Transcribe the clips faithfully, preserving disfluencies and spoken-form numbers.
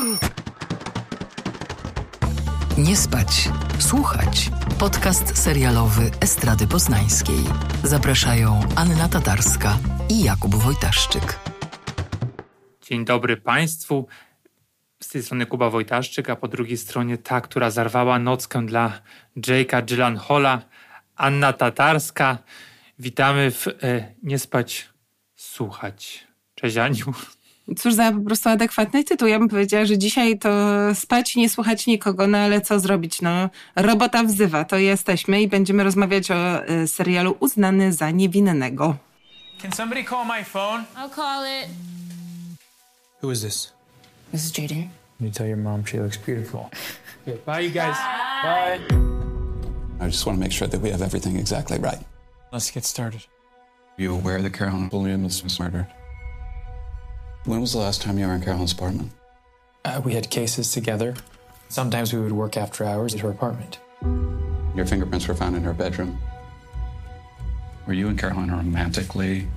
Nie spać, słuchać. Podcast serialowy Estrady Poznańskiej. Zapraszają Anna Tatarska i Jakub Wojtaszczyk. Dzień dobry Państwu. Z tej strony Kuba Wojtaszczyk, a po drugiej stronie ta, która zarwała nockę dla Jake'a Gyllenhaala, Anna Tatarska. Witamy w e, Nie spać, słuchać. Cześć Aniu. Cóż za po prostu adekwatny tytuł. Ja bym powiedziała, że dzisiaj to spać, nie słuchać nikogo, no ale co zrobić? No, robota wzywa, to jesteśmy i będziemy rozmawiać o y, serialu Uznany za niewinnego. Can somebody call my phone? I'll call it. Who is this? This is Jaden. You tell your mom she looks beautiful. Okay, bye you guys. Bye. I just want to make sure that we have everything exactly right. Let's get started. Are you aware that Carolyn Williams was murdered? When was the last time you were in Carolyn's apartment? Uh, we had cases together. Sometimes we would work after hours at her apartment. Your fingerprints were found in her bedroom. Were you and Carolyn romantically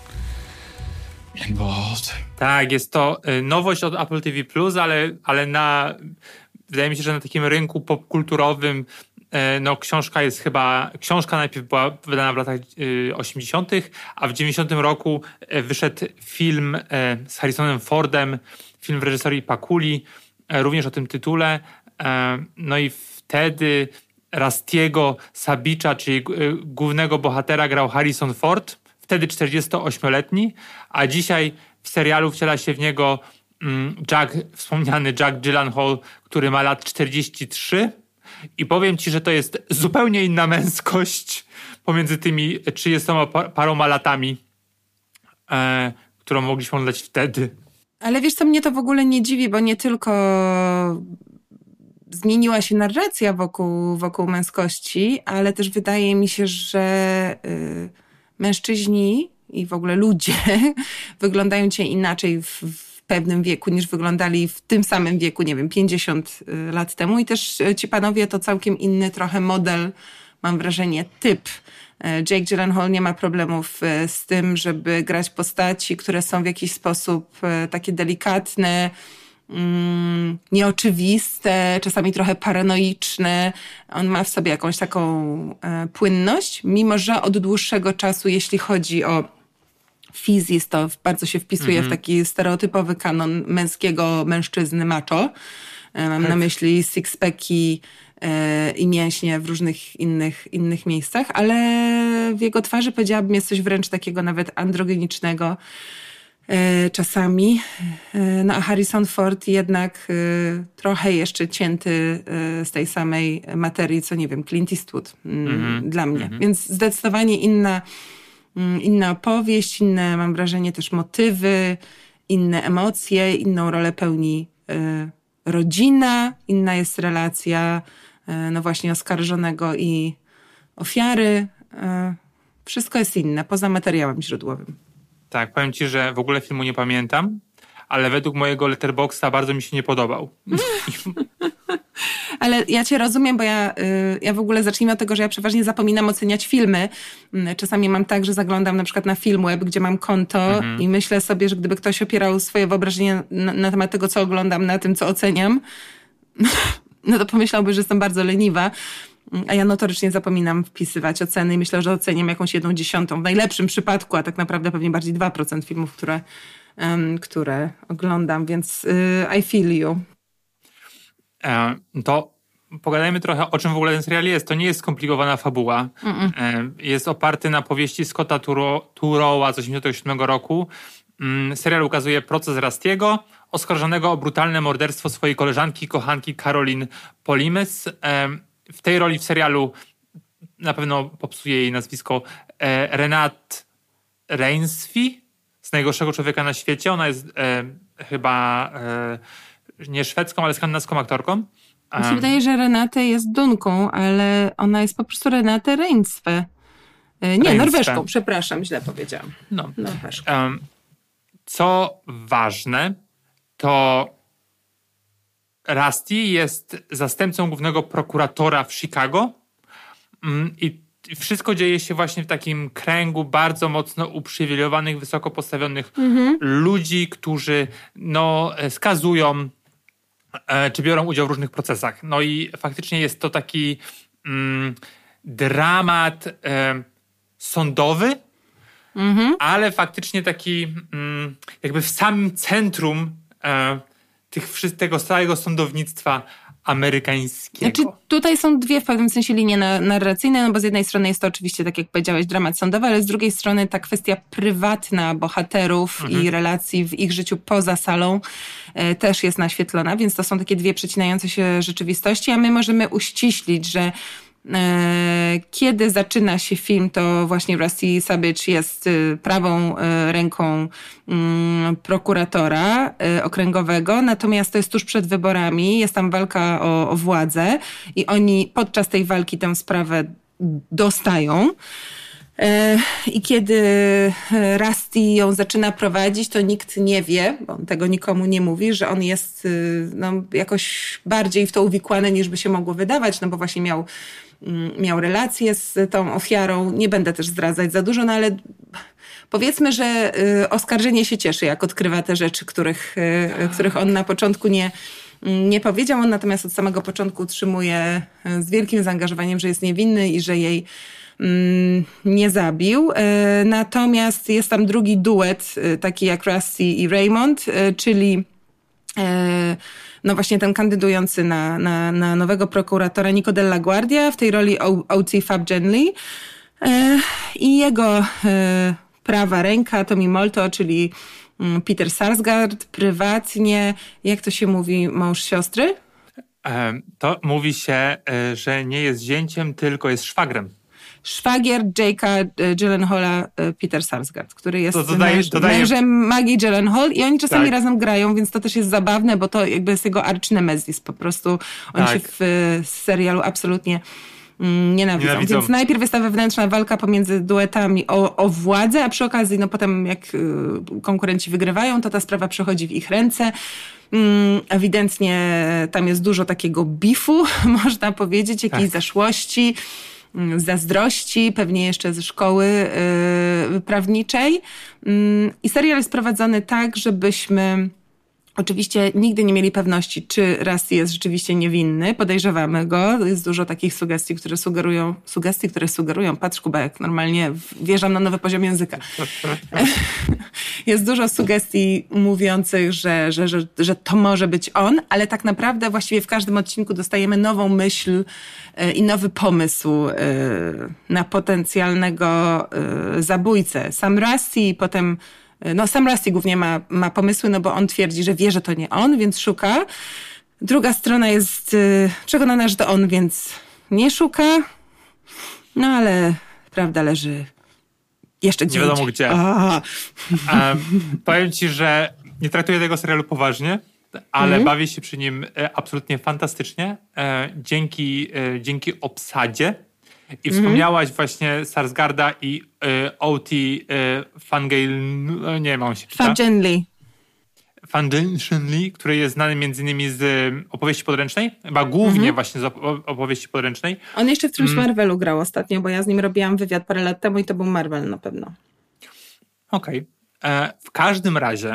involved? Tak, jest to y, nowość od Apple T V plus, ale, ale na, wydaje mi się, że na takim rynku popkulturowym y, no książka jest chyba, książka najpierw była wydana w latach y, osiemdziesiątych, a w dziewięćdziesiątym roku y, wyszedł film y, z Harrisonem Fordem, film w reżyserii Pakuli, y, również o tym tytule. Y, no i wtedy Rusty'ego Sabicza, czyli y, głównego bohatera, grał Harrison Ford, wtedy czterdziestoośmioletni, a dzisiaj w serialu wciela się w niego mm, Jack, wspomniany Jack Gyllenhaal, który ma lat czterdzieści trzy. I powiem ci, że to jest zupełnie inna męskość pomiędzy tymi trzydziestoma paroma latami, e, którą mogliśmy oglądać wtedy. Ale wiesz co, mnie to w ogóle nie dziwi, bo nie tylko zmieniła się narracja wokół, wokół męskości, ale też wydaje mi się, że y, mężczyźni i w ogóle ludzie wyglądają dzisiaj inaczej w, w pewnym wieku niż wyglądali w tym samym wieku, nie wiem, pięćdziesiąt lat temu. I też ci panowie to całkiem inny trochę model, mam wrażenie, typ. Jake Gyllenhaal nie ma problemów z tym, żeby grać postaci, które są w jakiś sposób takie delikatne, Mm, nieoczywiste, czasami trochę paranoiczne. On ma w sobie jakąś taką e, płynność, mimo że od dłuższego czasu, jeśli chodzi o fizis, to bardzo się wpisuje mm-hmm. w taki stereotypowy kanon męskiego mężczyzny macho. E, mam tak. na myśli six-packi e, i mięśnie w różnych innych, innych miejscach, ale w jego twarzy, powiedziałabym, jest coś wręcz takiego nawet androgenicznego, czasami. No a Harrison Ford jednak y, trochę jeszcze cięty y, z tej samej materii, co nie wiem, Clint Eastwood y, mm-hmm. dla mnie. Mm-hmm. Więc zdecydowanie inna, y, inna opowieść, inne, mam wrażenie, też motywy, inne emocje, inną rolę pełni y, rodzina, inna jest relacja y, no właśnie oskarżonego i ofiary. Y, wszystko jest inne, poza materiałem źródłowym. Tak, powiem ci, że w ogóle filmu nie pamiętam, ale według mojego Letterboxda bardzo mi się nie podobał. Ale ja cię rozumiem, bo ja, ja w ogóle zacznijmy od tego, że ja przeważnie zapominam oceniać filmy. Czasami mam tak, że zaglądam na przykład na Filmweb, gdzie mam konto mhm. i myślę sobie, że gdyby ktoś opierał swoje wyobrażenie na, na temat tego, co oglądam, na tym, co oceniam, no to pomyślałby, że jestem bardzo leniwa. A ja notorycznie zapominam wpisywać oceny i myślę, że oceniam jakąś jedną dziesiątą. W najlepszym przypadku, a tak naprawdę pewnie bardziej dwa procent filmów, które, um, które oglądam, więc y, I feel you. E, to pogadajmy trochę, o czym w ogóle ten serial jest. To nie jest skomplikowana fabuła. E, jest oparty na powieści Scotta Turo, Turowa z osiemdziesiątego siódmego roku. Mm, serial ukazuje proces Rusty'ego, oskarżonego o brutalne morderstwo swojej koleżanki, kochanki Caroline Polimes. E, W tej roli w serialu na pewno popsuje jej nazwisko e, Renate Reinsve, z Najgorszego człowieka na świecie. Ona jest e, chyba e, nie szwedzką, ale skandynawską aktorką. Mi się wydaje, że Renate jest Dunką, ale ona jest po prostu Renate Reinsve. E, nie, Reinsve. Norweszką, przepraszam, źle powiedziałam. No. Norweszką. E, co ważne, to Rusty jest zastępcą głównego prokuratora w Chicago i wszystko dzieje się właśnie w takim kręgu bardzo mocno uprzywilejowanych, wysoko postawionych mhm. ludzi, którzy no, skazują e, czy biorą udział w różnych procesach. No i faktycznie jest to taki mm, dramat e, sądowy, mhm. ale faktycznie taki mm, jakby w samym centrum e, tych, tego całego sądownictwa amerykańskiego. Znaczy, tutaj są dwie w pewnym sensie linie narracyjne, no bo z jednej strony jest to oczywiście, tak jak powiedziałeś, dramat sądowy, ale z drugiej strony ta kwestia prywatna bohaterów mhm. i relacji w ich życiu poza salą e, też jest naświetlona, więc to są takie dwie przecinające się rzeczywistości, a my możemy uściślić, że kiedy zaczyna się film, to właśnie Rusty Savage jest prawą ręką prokuratora okręgowego, natomiast to jest tuż przed wyborami, jest tam walka o, o władzę i oni podczas tej walki tę sprawę dostają. I kiedy Rusty ją zaczyna prowadzić, to nikt nie wie, bo on tego nikomu nie mówi, że on jest no, jakoś bardziej w to uwikłany, niż by się mogło wydawać, no bo właśnie miał, miał relacje z tą ofiarą. Nie będę też zdradzać za dużo, no ale powiedzmy, że oskarżenie się cieszy, jak odkrywa te rzeczy, których, których on na początku nie nie powiedział. On natomiast od samego początku utrzymuje z wielkim zaangażowaniem, że jest niewinny i że jej nie zabił. Natomiast jest tam drugi duet, taki jak Rusty i Raymond, czyli no właśnie ten kandydujący na, na, na nowego prokuratora Nico Della Guardia, w tej roli O T Fab Genley i jego prawa ręka Tommy Molto, czyli Peter Sarsgaard, prywatnie, jak to się mówi, mąż siostry? To mówi się, że nie jest zięciem, tylko jest szwagrem. Szwagier Jake'a Gyllenhaala, Peter Sarsgaard, który jest to dodaje, męż, dodaje... mężem Maggie Gyllenhaal i oni czasami tak. razem grają, więc to też jest zabawne, bo to jakby jest jego arch-nemesis. Po prostu on tak. się w, w serialu absolutnie mm, nienawidzą. nienawidzą. Więc najpierw jest ta wewnętrzna walka pomiędzy duetami o, o władzę, a przy okazji, no potem jak y, konkurenci wygrywają, to ta sprawa przechodzi w ich ręce. Mm, ewidentnie tam jest dużo takiego bifu, można powiedzieć, jakiejś tak. zaszłości, zazdrości, pewnie jeszcze ze szkoły yy, prawniczej. Yy, I serial jest prowadzony tak, żebyśmy oczywiście nigdy nie mieli pewności, czy Rusty jest rzeczywiście niewinny. Podejrzewamy go. Jest dużo takich sugestii, które sugerują, sugestii, które sugerują, patrz Kuba, jak normalnie wjeżdżam na nowy poziom języka. Jest dużo sugestii mówiących, że, że, że, że to może być on, ale tak naprawdę właściwie w każdym odcinku dostajemy nową myśl i nowy pomysł na potencjalnego zabójcę. Sam Rusty i potem No sam Rusty głównie ma, ma pomysły, no bo on twierdzi, że wie, że to nie on, więc szuka. Druga strona jest y, przekonana, że to on, więc nie szuka. No ale prawda leży jeszcze gdzie Nie wiadomo gdzie. Um, powiem ci, że nie traktuję tego serialu poważnie, ale mm. bawię się przy nim absolutnie fantastycznie. E, dzięki, e, dzięki obsadzie. I mm. wspomniałaś właśnie Sarsgaarda i y, O T y, Fangale, nie wiem, on się czyta. Fab Genley. Fab-Genley, który jest znany między innymi z opowieści podręcznej, chyba głównie mm-hmm. właśnie z opowieści podręcznej. On jeszcze w którymś mm. Marvelu grał ostatnio, bo ja z nim robiłam wywiad parę lat temu i to był Marvel na pewno. Okej. Okay. W każdym razie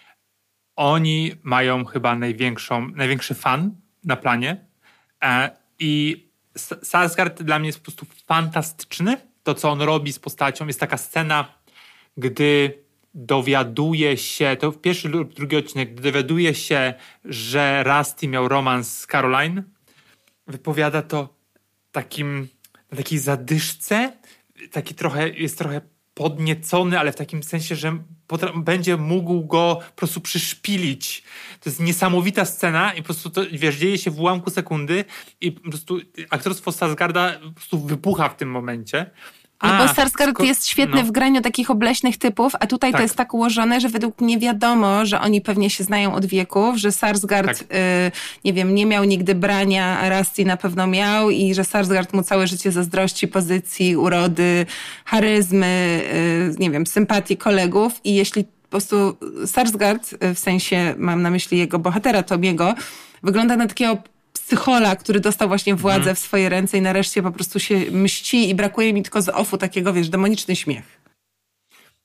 oni mają chyba największą, największy fan na planie e, i Sarsgaard dla mnie jest po prostu fantastyczny. To, co on robi z postacią, jest taka scena, gdy dowiaduje się, to pierwszy lub drugi odcinek, gdy dowiaduje się, że Rusty miał romans z Caroline, wypowiada to takim, na takiej zadyszce, taki trochę, jest trochę podniecony, ale w takim sensie, że potra- będzie mógł go po prostu przyszpilić. To jest niesamowita scena i po prostu to, wiesz, dzieje się w ułamku sekundy i po prostu aktorstwo Sarsgaarda po prostu wybucha w tym momencie. No a, bo Sarsgaard sko- jest świetny no. w graniu takich obleśnych typów, a tutaj tak. to jest tak ułożone, że według mnie wiadomo, że oni pewnie się znają od wieków, że Sarsgaard, tak. y, nie wiem, nie miał nigdy brania, a Rusty na pewno miał i że Sarsgaard mu całe życie zazdrości pozycji, urody, charyzmy, y, nie wiem, sympatii kolegów i jeśli po prostu Sarsgaard, w sensie mam na myśli jego bohatera Tomiego, wygląda na takiego psychola, który dostał właśnie władzę hmm. w swoje ręce i nareszcie po prostu się mści i brakuje mi tylko z offu takiego, wiesz, demoniczny śmiech.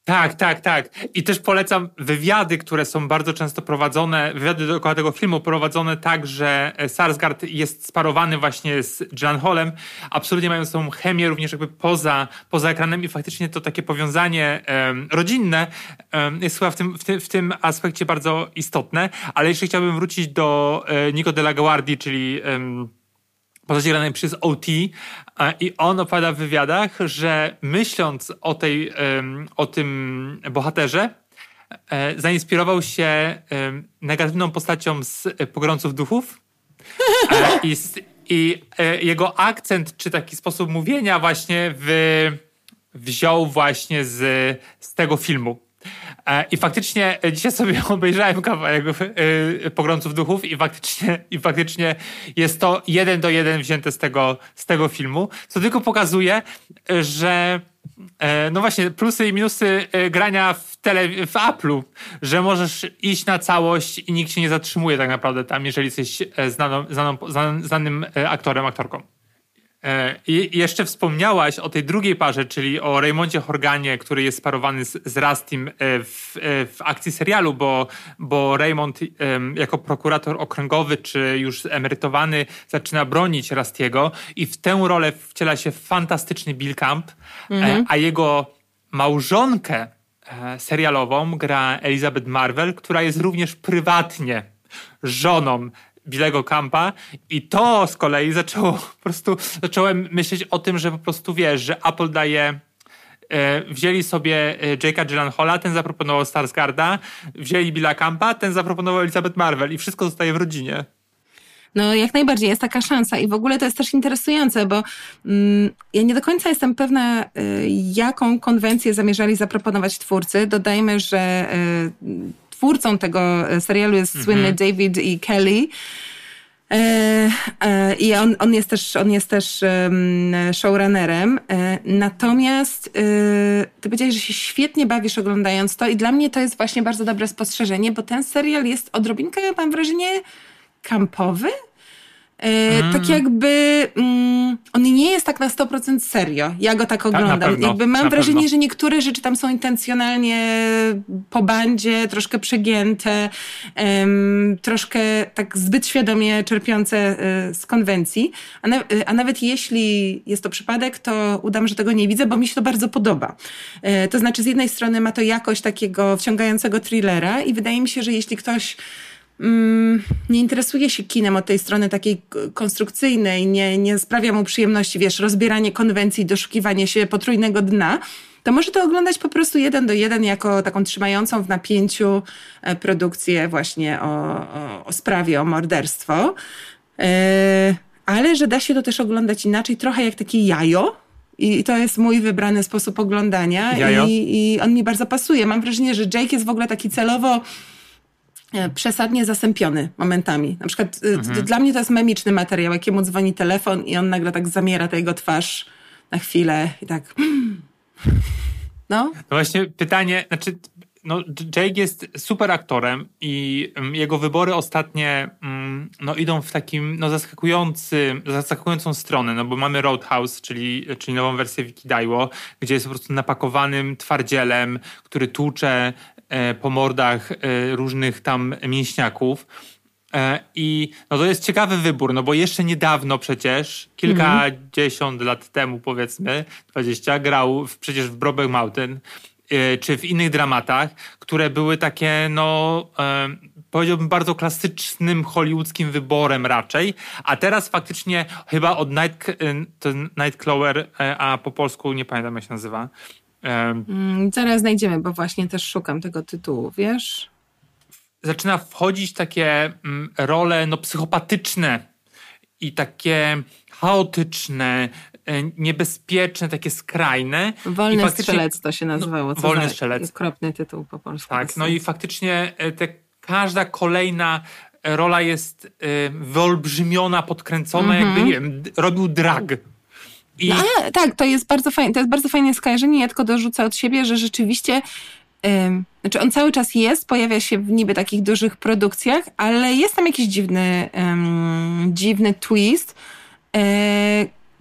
Tak, tak, tak. I też polecam wywiady, które są bardzo często prowadzone, wywiady dookoła tego filmu prowadzone tak, że Skarsgård jest sparowany właśnie z Gyllenhaalem. Absolutnie mają tą chemię również jakby poza, poza ekranem i faktycznie to takie powiązanie um, rodzinne um, jest chyba w tym, w, tym, w tym aspekcie bardzo istotne. Ale jeszcze chciałbym wrócić do e, Nico de la Guardia, czyli um, postaci granej przez O T, i on opowiada w wywiadach, że myśląc o, tej, o tym bohaterze, zainspirował się negatywną postacią z Pogromców Duchów i, i jego akcent, czy taki sposób mówienia właśnie w, wziął właśnie z, z tego filmu. I faktycznie dzisiaj sobie obejrzałem kawałek Pogromców Duchów i faktycznie, i faktycznie jest to jeden do jeden wzięte z tego, z tego filmu, co tylko pokazuje, że no właśnie plusy i minusy grania w, tele, w Apple'u, że możesz iść na całość i nikt się nie zatrzymuje tak naprawdę tam, jeżeli jesteś znaną, znaną, znanym aktorem, aktorką. I jeszcze wspomniałaś o tej drugiej parze, czyli o Raymondzie Horganie, który jest sparowany z, z Rustym w, w akcji serialu, bo, bo Raymond jako prokurator okręgowy, czy już emerytowany, zaczyna bronić Rustiego i w tę rolę wciela się fantastyczny Bill Camp, mhm. a jego małżonkę serialową gra Elizabeth Marvel, która jest również prywatnie żoną Billego Campa i to z kolei zaczęło po prostu, zacząłem myśleć o tym, że po prostu wiesz, że Apple daje, e, wzięli sobie Jake'a Gyllenhaala, ten zaproponował Skarsgårda, wzięli Billa Campa, ten zaproponował Elizabeth Marvel i wszystko zostaje w rodzinie. No jak najbardziej, jest taka szansa i w ogóle to jest też interesujące, bo mm, ja nie do końca jestem pewna, y, jaką konwencję zamierzali zaproponować twórcy. Dodajmy, że y, twórcą tego serialu jest mm-hmm. słynny David E. Kelly. E, e, I on, on jest też, on jest też um, showrunnerem. E, natomiast e, ty powiedziałeś, że się świetnie bawisz oglądając to i dla mnie to jest właśnie bardzo dobre spostrzeżenie, bo ten serial jest odrobinkę, mam wrażenie, kampowy. Mm. Tak jakby mm, on nie jest tak na sto procent serio. Ja go tak oglądam. Tak, pewno, jakby mam wrażenie, pewno. że niektóre rzeczy tam są intencjonalnie po bandzie, troszkę przegięte, um, troszkę tak zbyt świadomie czerpiące y, z konwencji. A, na, y, a nawet jeśli jest to przypadek, to udam, że tego nie widzę, bo mi się to bardzo podoba. Y, to znaczy z jednej strony ma to jakość takiego wciągającego thrillera i wydaje mi się, że jeśli ktoś nie interesuje się kinem od tej strony takiej konstrukcyjnej, nie, nie sprawia mu przyjemności, wiesz, rozbieranie konwencji, doszukiwanie się potrójnego dna, to może to oglądać po prostu jeden do jeden jako taką trzymającą w napięciu produkcję właśnie o, o, o sprawie, o morderstwo. Yy, ale że da się to też oglądać inaczej, trochę jak takie jajo. I to jest mój wybrany sposób oglądania i, i on mi bardzo pasuje. Mam wrażenie, że Jake jest w ogóle taki celowo przesadnie zasępiony momentami. Na przykład mhm. dla mnie to jest memiczny materiał, jakiemu dzwoni telefon i on nagle tak zamiera ta jego twarz na chwilę i tak no. No właśnie pytanie, znaczy no Jake jest super aktorem i jego wybory ostatnie no idą w takim no zaskakujący, zaskakującą stronę, no bo mamy Roadhouse, czyli, czyli nową wersję Vicky Daiwo, gdzie jest po prostu napakowanym twardzielem, który tłucze po mordach różnych tam mięśniaków. I no to jest ciekawy wybór, no bo jeszcze niedawno przecież, kilkadziesiąt mm. lat temu powiedzmy, dwadzieścia, grał w, przecież w Brokeback Mountain, czy w innych dramatach, które były takie, no powiedziałbym bardzo klasycznym hollywoodzkim wyborem raczej, a teraz faktycznie chyba od Night, to Nightcrawler, a po polsku nie pamiętam jak się nazywa. Mm, zaraz znajdziemy, bo właśnie też szukam tego tytułu, wiesz? Zaczyna wchodzić takie mm, role no, psychopatyczne i takie chaotyczne, niebezpieczne, takie skrajne. Wolny strzelec to się nazywało. Co Wolny za strzelec. Okropny tytuł po polsku. Tak, no i faktycznie te, każda kolejna rola jest y, wyolbrzymiona, podkręcona, mm-hmm. jakby nie wiem, robił drag. I... No, ale, tak, to jest bardzo fajne, to jest bardzo fajne skojarzenie. Ja tylko dorzucę od siebie, że rzeczywiście ym, znaczy on cały czas jest, pojawia się w niby takich dużych produkcjach, ale jest tam jakiś dziwny ym, dziwny twist, yy,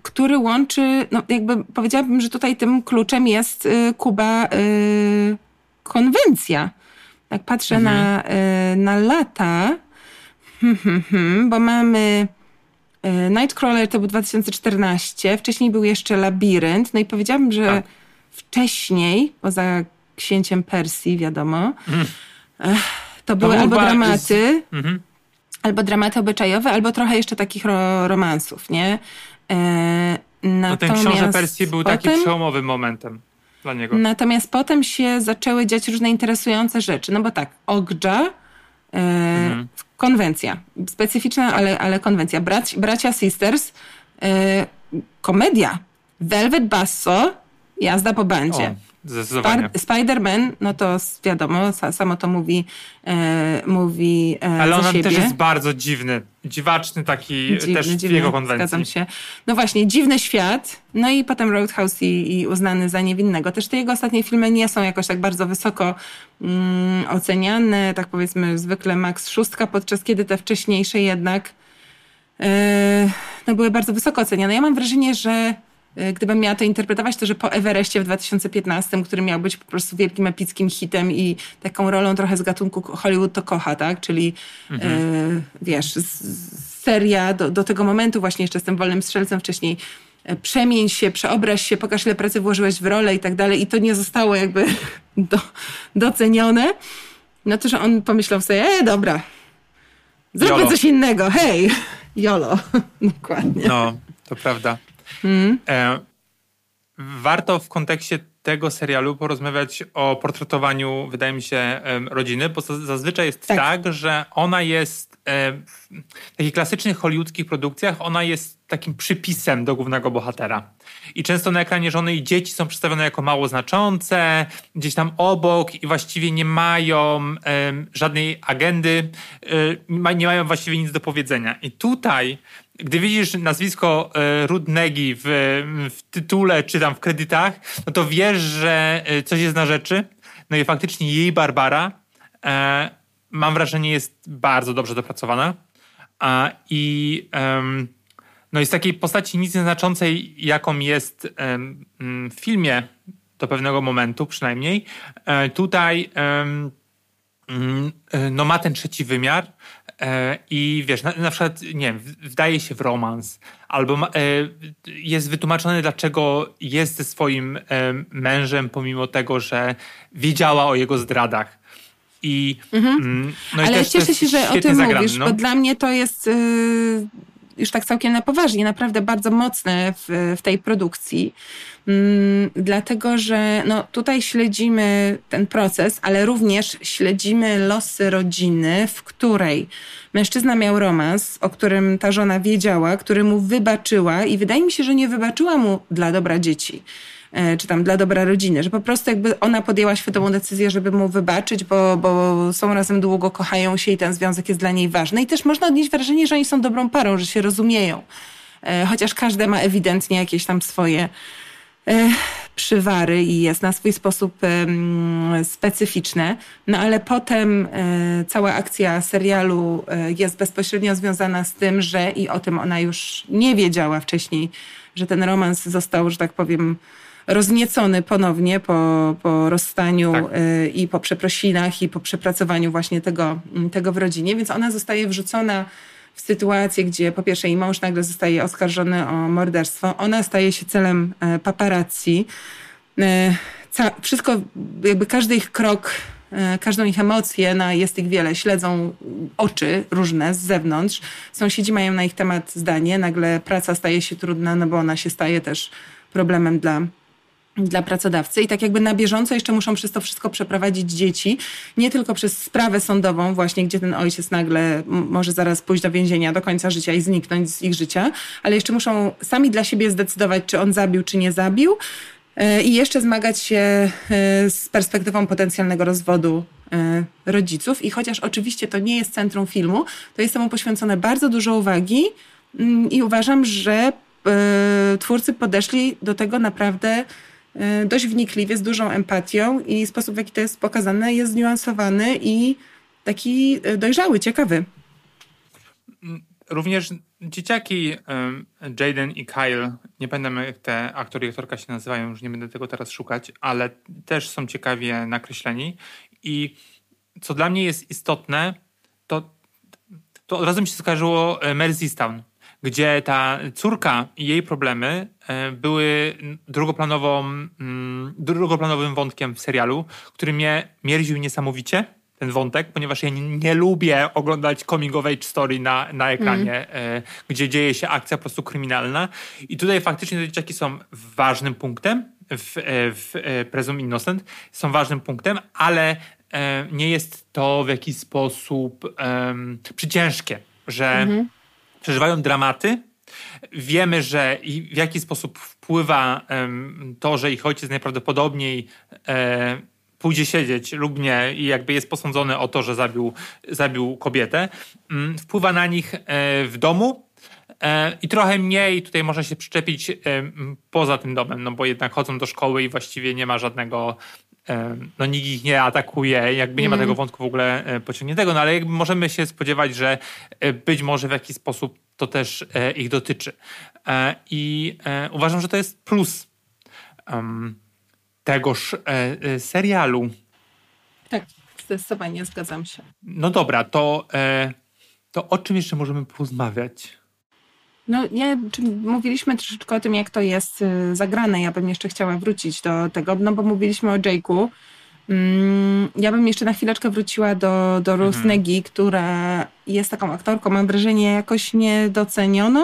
który łączy, no jakby powiedziałabym, że tutaj tym kluczem jest y, Kuba y, konwencja. Jak patrzę mhm. na, y, na lata, hmm, hmm, hmm, bo mamy y, Nightcrawler to był dwa tysiące czternasty, wcześniej był jeszcze Labirynt, no i powiedziałabym, że tak. wcześniej, poza Księciem Persji, wiadomo, mm. to były to albo dramaty, z... mm-hmm. albo dramaty obyczajowe, albo trochę jeszcze takich ro- romansów, nie? E, no ten Książę Persji był potem, takim przełomowym momentem dla niego. Natomiast potem się zaczęły dziać różne interesujące rzeczy, no bo tak, Okja, e, mm-hmm. konwencja, specyficzna, tak. ale, ale konwencja. Braci, bracia Sisters, e, komedia, Velvet Basso, jazda po bandzie. O. Zdecydowanie. Sp- Spider-Man, no to wiadomo, samo to mówi, e, mówi e, ale on siebie. też jest bardzo dziwny, dziwaczny taki dziwny, też w dziwny, jego konwencji. Zgadzam się. No właśnie, Dziwny świat, no i potem Roadhouse i, i Uznany za niewinnego. Też te jego ostatnie filmy nie są jakoś tak bardzo wysoko mm, oceniane, tak powiedzmy zwykle max szóstka, podczas kiedy te wcześniejsze jednak e, no były bardzo wysoko oceniane. Ja mam wrażenie, że gdybym miała to interpretować, to że po Everestie w dwa tysiące piętnastym, który miał być po prostu wielkim, epickim hitem i taką rolą trochę z gatunku Hollywood to kocha, tak? Czyli mhm. e, wiesz, z, seria do, do tego momentu właśnie jeszcze z tym Wolnym Strzelcem wcześniej e, przemień się, przeobraź się, pokaż ile pracy włożyłeś w rolę i tak dalej i to nie zostało jakby do, docenione. No to, że on pomyślał sobie, e, dobra, zróbmy Jolo. coś innego, hej, Jolo. Dokładnie. No, to prawda. Hmm. E, warto w kontekście tego serialu porozmawiać o portretowaniu, wydaje mi się, e, rodziny, bo zazwyczaj jest tak, tak że ona jest e, w takich klasycznych hollywoodzkich produkcjach, ona jest takim przypisem do głównego bohatera. I często na ekranie żony i dzieci są przedstawione jako mało znaczące, gdzieś tam obok i właściwie nie mają e, żadnej agendy, e, nie mają właściwie nic do powiedzenia. I tutaj gdy widzisz nazwisko e, Ruth Negga w, w tytule czy tam w kredytach, no to wiesz, że coś jest na rzeczy. No i faktycznie jej Barbara, e, mam wrażenie, jest bardzo dobrze dopracowana. A, I um, no jest takiej postaci nic nieznaczącej, jaką jest um, w filmie do pewnego momentu przynajmniej. E, tutaj um, no ma ten trzeci wymiar e, i wiesz, na, na przykład, nie wiem, wdaje się w romans, albo ma, e, jest wytłumaczone, dlaczego jest ze swoim e, mężem, pomimo tego, że wiedziała o jego zdradach. I, mhm. no Ale i też, cieszę się, że o tym zagrany, mówisz, no. bo dla mnie to jest yy, już tak całkiem na poważnie, naprawdę bardzo mocne w, w tej produkcji. Mm, dlatego, że no, tutaj śledzimy ten proces, ale również śledzimy losy rodziny, w której mężczyzna miał romans, o którym ta żona wiedziała, który mu wybaczyła i wydaje mi się, że nie wybaczyła mu dla dobra dzieci, e, czy tam dla dobra rodziny, że po prostu jakby ona podjęła świadomą decyzję, żeby mu wybaczyć, bo, bo są razem długo, kochają się i ten związek jest dla niej ważny. I też można odnieść wrażenie, że oni są dobrą parą, że się rozumieją. E, chociaż każda ma ewidentnie jakieś tam swoje przywary i jest na swój sposób um, specyficzne, no ale potem e, cała akcja serialu e, jest bezpośrednio związana z tym, że i o tym ona już nie wiedziała wcześniej, że ten romans został, że tak powiem, rozniecony ponownie po, po rozstaniu tak. e, i po przeprosinach i po przepracowaniu właśnie tego, tego w rodzinie, więc ona zostaje wrzucona w sytuację, gdzie po pierwsze jej mąż nagle zostaje oskarżony o morderstwo. Ona staje się celem paparazzi. Ca- wszystko, jakby każdy ich krok, każdą ich emocję, no jest ich wiele, śledzą oczy różne z zewnątrz. Sąsiedzi mają na ich temat zdanie. Nagle praca staje się trudna, no bo ona się staje też problemem dla dla pracodawcy i tak jakby na bieżąco jeszcze muszą przez to wszystko przeprowadzić dzieci, nie tylko przez sprawę sądową właśnie, gdzie ten ojciec nagle m- może zaraz pójść do więzienia do końca życia i zniknąć z ich życia, ale jeszcze muszą sami dla siebie zdecydować, czy on zabił, czy nie zabił yy, i jeszcze zmagać się yy, z perspektywą potencjalnego rozwodu yy, rodziców i chociaż oczywiście to nie jest centrum filmu, to jest temu poświęcone bardzo dużo uwagi yy, i uważam, że yy, twórcy podeszli do tego naprawdę dość wnikliwie, z dużą empatią i sposób, w jaki to jest pokazane, jest zniuansowany i taki dojrzały, ciekawy. również dzieciaki um, Jaden i Kyle, nie pamiętam jak te aktor i aktorka się nazywają, już nie będę tego teraz szukać, ale też są ciekawie nakreśleni. I co dla mnie jest istotne, to, to od razu mi się skojarzyło Merseystown, gdzie ta córka i jej problemy były drugoplanową, drugoplanowym wątkiem w serialu, który mnie mierził niesamowicie, ten wątek, ponieważ ja nie, nie lubię oglądać coming of age story na, na ekranie, mm. gdzie dzieje się akcja po prostu kryminalna. I tutaj faktycznie te dzieciaki są ważnym punktem, w, w Presume Innocent są ważnym punktem, ale nie jest to w jakiś sposób um, przyciężkie, że mm-hmm. przeżywają dramaty. Wiemy, że i w jaki sposób wpływa um, to, że ich ojciec najprawdopodobniej um, pójdzie siedzieć lub nie i jakby jest posądzony o to, że zabił, zabił kobietę, um, wpływa na nich um, w domu um, i trochę mniej tutaj można się przyczepić um, poza tym domem, no bo jednak chodzą do szkoły i właściwie nie ma żadnego, um, no nikt ich nie atakuje, jakby nie ma tego wątku w ogóle um, pociągniętego, no ale jakby możemy się spodziewać, że um, być może w jakiś sposób to też um, ich dotyczy. Um, I um, uważam, że to jest plus um, tegoż e, serialu. Tak, zdecydowanie zgadzam się. No dobra, to, e, to o czym jeszcze możemy porozmawiać? No, ja, czy mówiliśmy troszeczkę o tym, jak to jest y, zagrane. Ja bym jeszcze chciała wrócić do tego, no bo mówiliśmy o Jake'u. Mm, ja bym jeszcze na chwileczkę wróciła do, do Ruth mhm. Neggi, która jest taką aktorką, mam wrażenie, jakoś niedocenioną,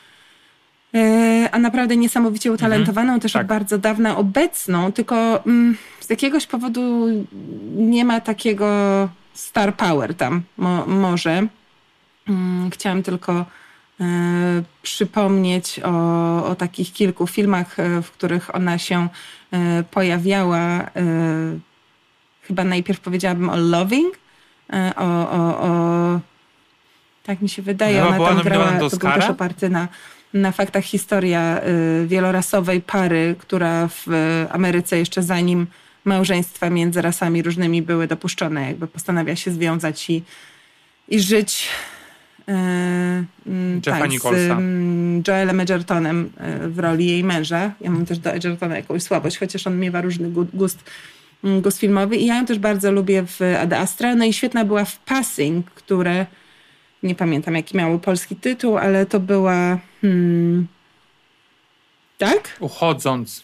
a naprawdę niesamowicie utalentowaną, mhm, też tak. od bardzo dawna obecną, tylko mm, z jakiegoś powodu nie ma takiego star power tam mo, może. Mm, chciałam tylko e, przypomnieć o, o takich kilku filmach, e, w których ona się e, pojawiała. E, chyba najpierw powiedziałabym o Loving, e, o, o, o tak mi się wydaje, no, ona tam grała, to był też oparty na na faktach historia y, wielorasowej pary, która w y, Ameryce jeszcze zanim małżeństwa między rasami różnymi były dopuszczone, jakby postanawia się związać i, i żyć y, y, tak, z y, Joelem Edgertonem y, w roli jej męża. Ja mam też do Edgertona jakąś słabość, chociaż on miewa różny gust, gust filmowy i ja ją też bardzo lubię w Ad Astra. No i świetna była w Passing, które nie pamiętam, jaki miało polski tytuł, ale to była... Hmm, tak? Uchodząc.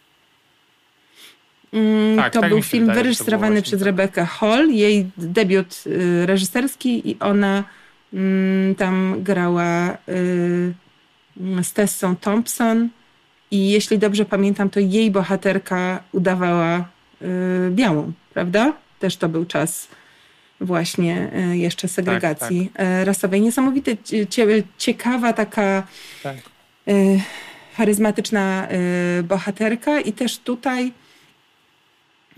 Mm, tak, to tak był film wydaje, wyreżyserowany przez tak. Rebecca Hall, jej debiut y, reżyserski i ona y, tam grała y, z Tessą Thompson i jeśli dobrze pamiętam, to jej bohaterka udawała y, białą, prawda? Też to był czas właśnie jeszcze segregacji tak, tak. rasowej. Niesamowite, cie, ciekawa, taka tak. y, charyzmatyczna y, bohaterka i też tutaj y,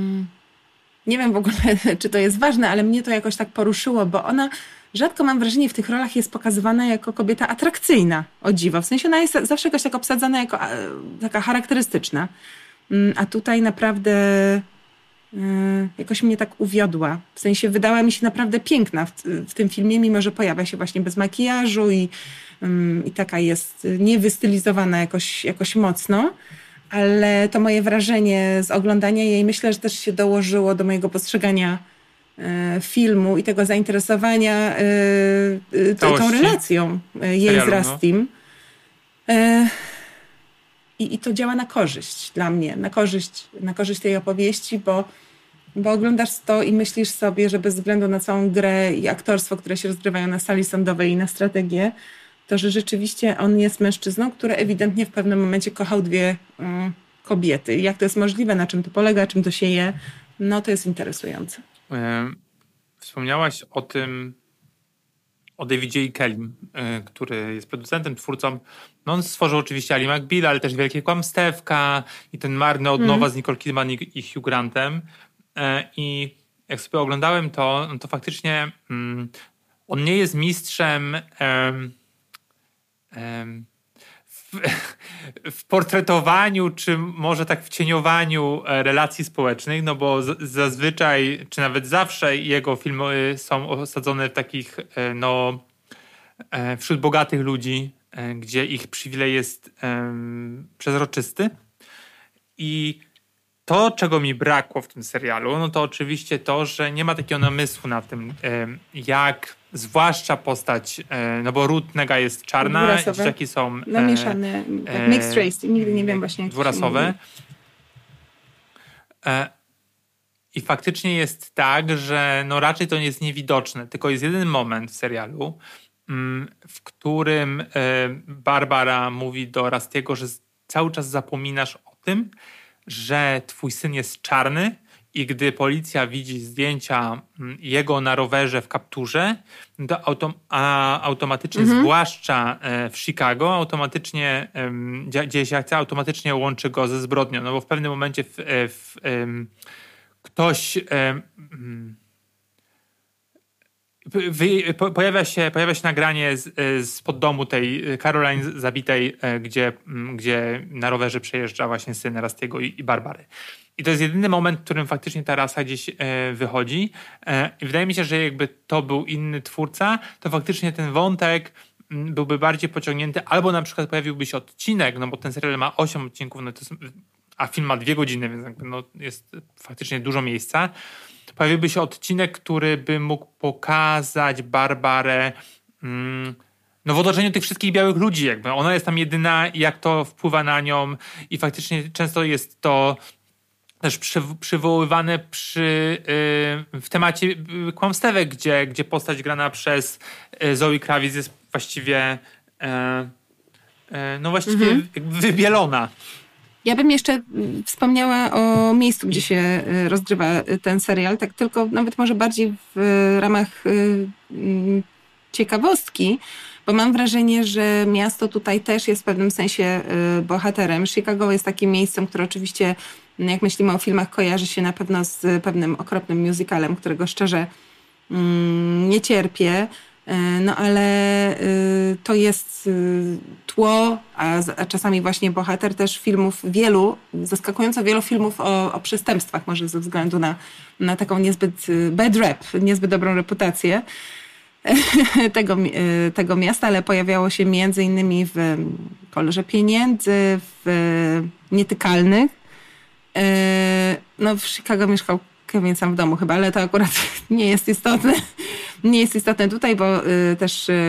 nie wiem w ogóle, czy to jest ważne, ale mnie to jakoś tak poruszyło, bo ona rzadko, mam wrażenie, w tych rolach jest pokazywana jako kobieta atrakcyjna, o dziwo. W sensie ona jest zawsze jakoś tak obsadzana jako a, taka charakterystyczna. Y, a tutaj naprawdę jakoś mnie tak uwiodła. W sensie wydała mi się naprawdę piękna w, w tym filmie, mimo że pojawia się właśnie bez makijażu i, um, i taka jest niewystylizowana jakoś, jakoś mocno, ale to moje wrażenie z oglądania jej myślę, że też się dołożyło do mojego postrzegania e, filmu i tego zainteresowania e, e, tą relacją e, jej Serialu, z Rustim. No. E, I, I to działa na korzyść dla mnie, na korzyść, na korzyść tej opowieści, bo, bo oglądasz to i myślisz sobie, że bez względu na całą grę i aktorstwo, które się rozgrywają na sali sądowej i na strategię, to że rzeczywiście on jest mężczyzną, który ewidentnie w pewnym momencie kochał dwie um, kobiety. Jak to jest możliwe, na czym to polega, czym to się je, no to jest interesujące. Wspomniałaś o tym, o Davidzie E. Kellym, y, który jest producentem, twórcą. No on stworzył oczywiście Ali McBeal, ale też Wielkie Kłamstewka i ten Marny od nowa mm. z Nicole Kidman i, i Hugh Grantem. Y, I jak sobie oglądałem to, to faktycznie mm, on nie jest mistrzem um, um, w, w portretowaniu, czy może tak w cieniowaniu relacji społecznych, no bo z, zazwyczaj, czy nawet zawsze jego filmy są osadzone w takich no e, wśród bogatych ludzi, e, gdzie ich przywilej jest e, przezroczysty. I to, czego mi brakło w tym serialu, no to oczywiście to, że nie ma takiego namysłu na tym, e, jak zwłaszcza postać, e, no bo Ruth Negga jest czarna, dzieciaki są... E, Namieszane, tak, mixed race, nigdy nie wiem właśnie jak dwurasowe. E, I faktycznie jest tak, że no raczej to nie jest niewidoczne, tylko jest jeden moment w serialu, mm, w którym e, Barbara mówi do Rusty'ego, że cały czas zapominasz o tym, że twój syn jest czarny i gdy policja widzi zdjęcia jego na rowerze w kapturze, to autom- a automatycznie, mhm. zwłaszcza w Chicago, automatycznie um, dzieje się akcja, automatycznie łączy go ze zbrodnią. No bo w pewnym momencie w, w, um, ktoś um, wy, po, pojawia, się, pojawia się nagranie z, spod domu tej Caroline zabitej, gdzie, gdzie na rowerze przejeżdża właśnie syn Rusty'ego i, i Barbary. I to jest jedyny moment, w którym faktycznie ta rasa gdzieś e, wychodzi. E, I wydaje mi się, że jakby to był inny twórca, to faktycznie ten wątek m, byłby bardziej pociągnięty, albo na przykład pojawiłby się odcinek, no bo ten serial ma osiem odcinków, no to jest, a film ma dwie godziny, więc jakby no jest faktycznie dużo miejsca. Pojawiłby się odcinek, który by mógł pokazać Barbarę mm, no w otoczeniu tych wszystkich białych ludzi. Jakby. Ona jest tam jedyna i jak to wpływa na nią i faktycznie często jest to też przy, przywoływane przy, yy, w temacie yy, kłamstewek, gdzie, gdzie postać grana przez yy, Zoe Kravitz jest właściwie yy, yy, no właściwie mhm. wybielona. Ja bym jeszcze wspomniała o miejscu, gdzie się rozgrywa ten serial, tak tylko nawet może bardziej w ramach yy, ciekawostki, bo mam wrażenie, że miasto tutaj też jest w pewnym sensie yy, bohaterem. Chicago jest takim miejscem, które oczywiście, jak myślimy o filmach, kojarzy się na pewno z pewnym okropnym musicalem, którego szczerze yy, nie cierpię. No ale y, to jest y, tło, a, a czasami właśnie bohater też filmów wielu, zaskakująco wielu filmów o, o przestępstwach, może ze względu na, na taką niezbyt y, bad rap, niezbyt dobrą reputację tego, y, tego miasta, ale pojawiało się między innymi w Kolorze Pieniędzy, w Nietykalnych. Y, no w Chicago mieszkał Kevin sam w domu chyba, ale to akurat nie jest istotne. Nie jest istotne tutaj, bo y, też y,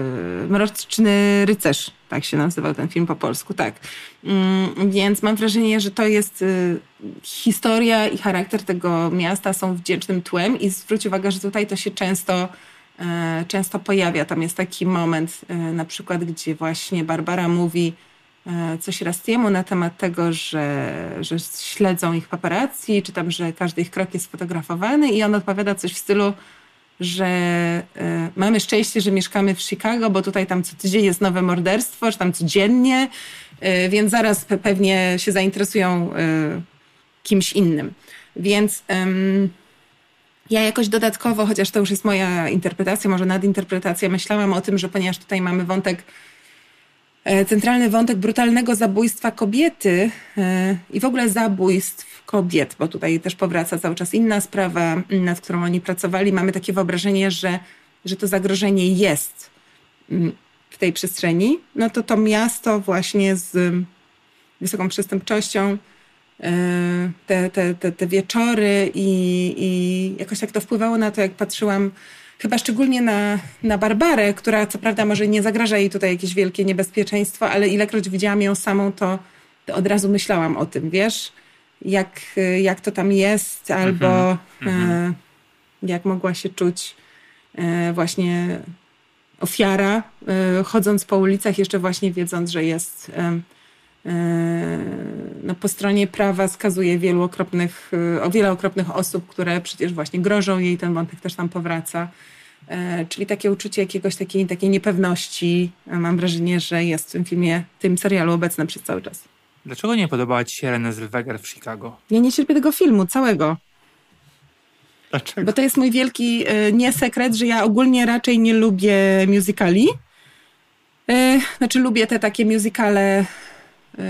Mroczny Rycerz, tak się nazywał ten film po polsku, tak. Y, więc mam wrażenie, że to jest y, historia i charakter tego miasta są wdzięcznym tłem i zwróć uwagę, że tutaj to się często, y, często pojawia. Tam jest taki moment y, na przykład, gdzie właśnie Barbara mówi y, coś Rusty'emu na temat tego, że, że śledzą ich paparazzi, czy tam, że każdy ich krok jest sfotografowany i on odpowiada coś w stylu, że y, mamy szczęście, że mieszkamy w Chicago, bo tutaj tam co tydzień jest nowe morderstwo, czy tam codziennie, y, więc zaraz pe- pewnie się zainteresują y, kimś innym. Więc ym, ja jakoś dodatkowo, chociaż to już jest moja interpretacja, może nadinterpretacja, myślałam o tym, że ponieważ tutaj mamy wątek, y, centralny wątek brutalnego zabójstwa kobiety y, i w ogóle zabójstw kobiet, bo tutaj też powraca cały czas inna sprawa, nad którą oni pracowali. Mamy takie wyobrażenie, że, że to zagrożenie jest w tej przestrzeni. No to to miasto właśnie z wysoką przestępczością, te, te, te, te wieczory i, i jakoś tak to wpływało na to, jak patrzyłam chyba szczególnie na, na Barbarę, która co prawda może nie zagraża jej tutaj jakieś wielkie niebezpieczeństwo, ale ilekroć widziałam ją samą, to, to od razu myślałam o tym, wiesz? Jak, jak to tam jest, albo mm-hmm. e, jak mogła się czuć e, właśnie ofiara, e, chodząc po ulicach, jeszcze właśnie wiedząc, że jest e, e, no, po stronie prawa skazuje wielu okropnych, e, o wiele okropnych osób, które przecież właśnie grożą jej, ten wątek też tam powraca. E, czyli takie uczucie jakiegoś takiej, takiej niepewności, e, mam wrażenie, że jest w tym filmie, w tym serialu obecne przez cały czas. Dlaczego nie podobała ci się Renée Zellweger w Chicago? Ja nie cierpię tego filmu, całego. Dlaczego? Bo to jest mój wielki y, nie sekret, że ja ogólnie raczej nie lubię musicali. Y, znaczy lubię te takie musicale y,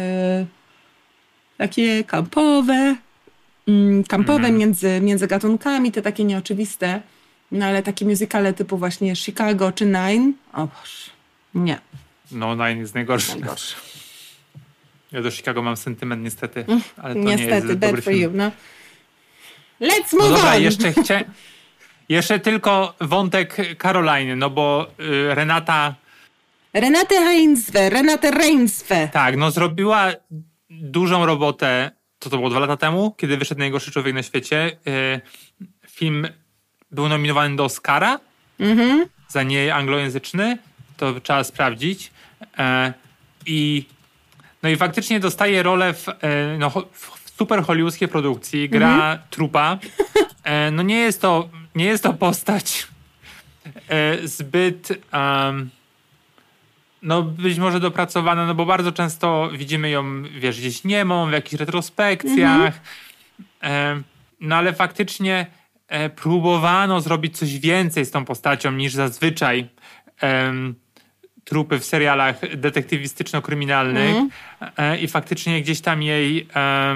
takie kampowe, y, kampowe mm. między, między gatunkami, te takie nieoczywiste. No ale takie musicale typu właśnie Chicago czy Nine, o Boże, nie. No, Nine jest najgorszy. Najgorszy. Ja do Chicago mam sentyment niestety, ale to Niestety, nie jest bad dobry for film. you, no. Let's No move dobra, on! jeszcze chcia... Jeszcze tylko wątek Karoliny, no bo y, Renata... Renate Reinsve, Renate Reinsve. Tak, no zrobiła dużą robotę, to to było dwa lata temu, kiedy wyszedł Najgorszy człowiek na świecie. Y, film był nominowany do Oscara Mhm. za nieanglojęzyczny, to trzeba sprawdzić. E, I no i faktycznie dostaje rolę w, e, no, w super hollywoodzkiej produkcji, gra Mhm. trupa. E, no nie jest to, nie jest to postać e, zbyt um, no być może dopracowana, no bo bardzo często widzimy ją, wiesz, gdzieś niemą, w jakichś retrospekcjach. E, no ale faktycznie e, próbowano zrobić coś więcej z tą postacią niż zazwyczaj em, trupy w serialach detektywistyczno-kryminalnych. E, I faktycznie gdzieś tam jej e,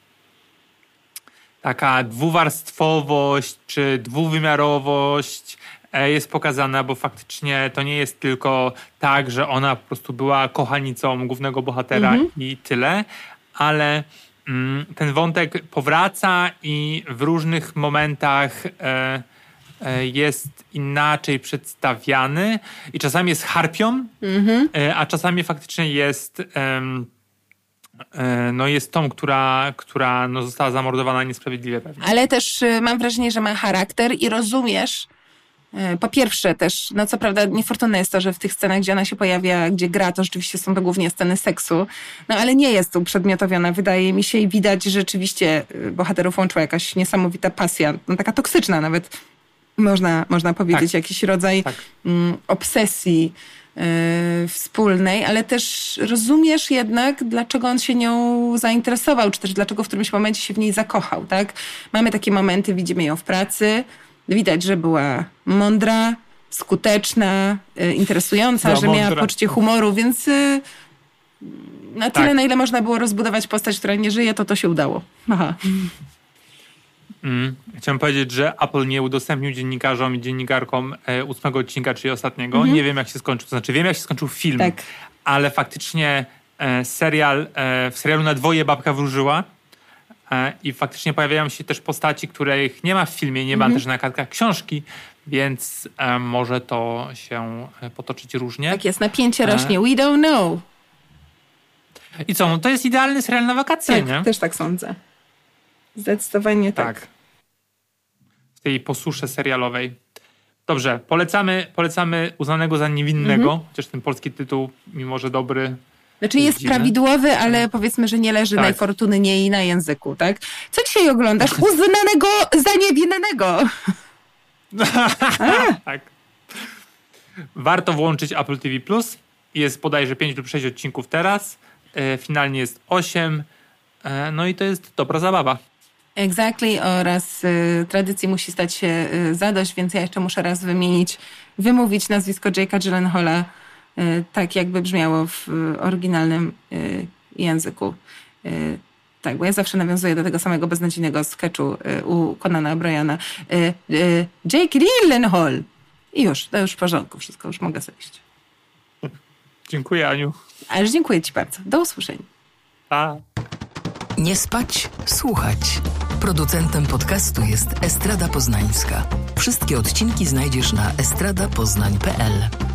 taka dwuwarstwowość czy dwuwymiarowość e, jest pokazana, bo faktycznie to nie jest tylko tak, że ona po prostu była kochanicą głównego bohatera i tyle, ale mm, ten wątek powraca i w różnych momentach e, e, jest inaczej przedstawiany i czasami jest harpią, e, a czasami faktycznie jest em, e, no jest tą, która, która no została zamordowana niesprawiedliwie pewnie. Ale też y, mam wrażenie, że ma charakter i rozumiesz. y, Po pierwsze też, no co prawda niefortunne jest to, że w tych scenach, gdzie ona się pojawia, gdzie gra, to rzeczywiście są to głównie sceny seksu, no ale nie jest uprzedmiotowiona, wydaje mi się, i widać, że rzeczywiście y, bohaterów łączyła jakaś niesamowita pasja, no taka toksyczna nawet, można, można powiedzieć, Tak. jakiś rodzaj Tak. mm, obsesji y, wspólnej, ale też rozumiesz jednak, dlaczego on się nią zainteresował, czy też dlaczego w którymś momencie się w niej zakochał, tak? Mamy takie momenty, widzimy ją w pracy, widać, że była mądra, skuteczna, y, interesująca, Była że miała mądra. poczucie humoru, więc y, na tyle, Tak. na ile można było rozbudować postać, która nie żyje, to to się udało. Aha. Mm. Chciałem powiedzieć, że Apple nie udostępnił dziennikarzom i dziennikarkom e, ósmego odcinka, czyli ostatniego. Nie wiem, jak się skończył. To znaczy, wiem, jak się skończył film, Tak. ale faktycznie e, serial, e, w serialu na dwoje babka wróżyła e, i faktycznie pojawiają się też postaci, których nie ma w filmie, nie ma też na kartkach książki, więc e, może to się e, potoczyć różnie. Tak jest, napięcie rośnie. We don't know. I co, no to jest idealny serial na wakacje, Tak, nie? też tak sądzę. Zdecydowanie tak. Tak. W tej posusze serialowej. Dobrze, polecamy, polecamy Uznanego za niewinnego, Mhm. chociaż ten polski tytuł, mimo że dobry. Znaczy jest dziwne. prawidłowy, ale powiedzmy, że nie leży Tak. najfortunniej na języku, tak? Co dzisiaj oglądasz? Uznanego za niewinnego. Tak. Warto włączyć Apple T V Plus. Jest bodajże pięć lub sześć odcinków teraz. E, finalnie jest osiem. E, no i to jest dobra zabawa. Exactly, oraz y, tradycji musi stać się y, zadość, więc ja jeszcze muszę raz wymienić, wymówić nazwisko Jake'a Gyllenhaala y, tak, jakby brzmiało w y, oryginalnym y, języku. Y, tak, bo ja zawsze nawiązuję do tego samego beznadziejnego sketchu y, u Conana O'Briana. Y, y, Jake Gyllenhaal. I już, to już w porządku, wszystko, już mogę zejść. Dziękuję, Aniu. Ale dziękuję ci bardzo. Do usłyszenia. Pa. Nie spać, słuchać. Producentem podcastu jest Estrada Poznańska. Wszystkie odcinki znajdziesz na estrada poznań kropka p l.